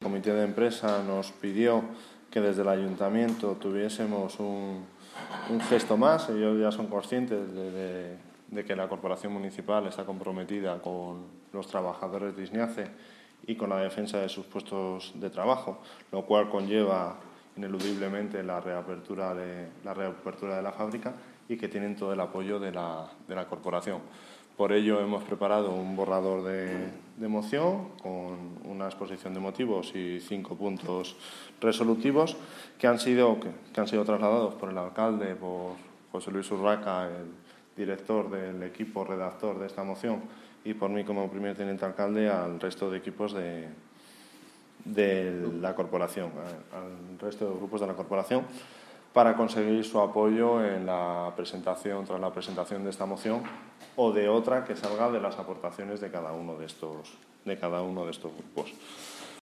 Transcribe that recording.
comité de empresa nos pidió que desde el ayuntamiento tuviésemos un gesto más. Ellos ya son conscientes de que la corporación municipal está comprometida con los trabajadores de Isniace y con la defensa de sus puestos de trabajo, lo cual conlleva ineludiblemente la reapertura de la fábrica y que tienen todo el apoyo de la corporación. Por ello hemos preparado un borrador de moción con una exposición de motivos y 5 puntos resolutivos que han sido trasladados por el alcalde, por José Luis Urraca, el director del equipo redactor de esta moción, y por mí como primer teniente alcalde al resto de equipos de la corporación, al resto de grupos de la corporación, para conseguir su apoyo en la presentación, tras la presentación de esta moción o de otra que salga de las aportaciones de cada uno de estos grupos.